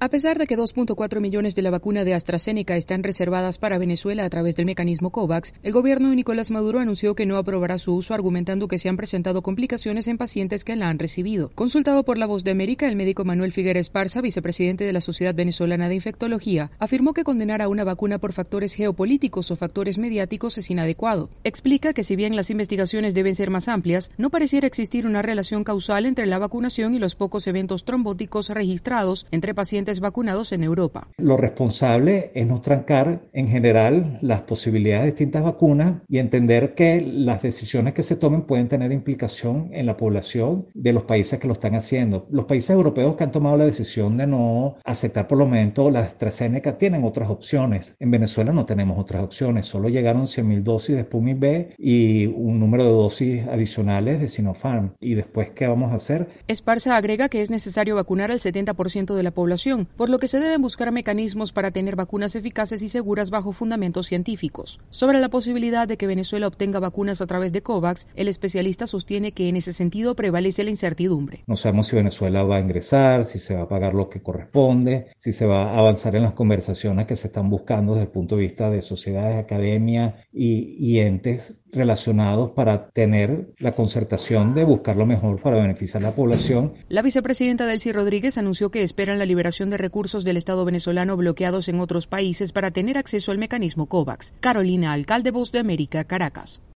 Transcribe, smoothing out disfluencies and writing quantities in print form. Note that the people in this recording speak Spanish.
A pesar de que 2.4 millones de la vacuna de AstraZeneca están reservadas para Venezuela a través del mecanismo COVAX, el gobierno de Nicolás Maduro anunció que no aprobará su uso, argumentando que se han presentado complicaciones en pacientes que la han recibido. Consultado por La Voz de América, el médico Manuel Figuera Esparza, vicepresidente de la Sociedad Venezolana de Infectología, afirmó que condenar a una vacuna por factores geopolíticos o factores mediáticos es inadecuado. Explica que si bien las investigaciones deben ser más amplias, no pareciera existir una relación causal entre la vacunación y los pocos eventos trombóticos registrados entre pacientes vacunados en Europa. Lo responsable es no trancar en general las posibilidades de distintas vacunas y entender que las decisiones que se tomen pueden tener implicación en la población de los países que lo están haciendo. Los países europeos que han tomado la decisión de no aceptar por lo menos la AstraZeneca tienen otras opciones. En Venezuela no tenemos otras opciones. Solo llegaron 100.000 dosis de Sputnik V y un número de dosis adicionales de Sinopharm. ¿Y después qué vamos a hacer? Esparza agrega que es necesario vacunar al 70% de la población, por lo que se deben buscar mecanismos para tener vacunas eficaces y seguras bajo fundamentos científicos. Sobre la posibilidad de que Venezuela obtenga vacunas a través de COVAX, el especialista sostiene que en ese sentido prevalece la incertidumbre. No sabemos si Venezuela va a ingresar, si se va a pagar lo que corresponde, si se va a avanzar en las conversaciones que se están buscando desde el punto de vista de sociedades, academia y entes relacionados para tener la concertación de buscar lo mejor para beneficiar a la población. La vicepresidenta Delcy Rodríguez anunció que esperan la liberación de recursos del Estado venezolano bloqueados en otros países para tener acceso al mecanismo COVAX. Carolina Alcalde, Voz de América, Caracas.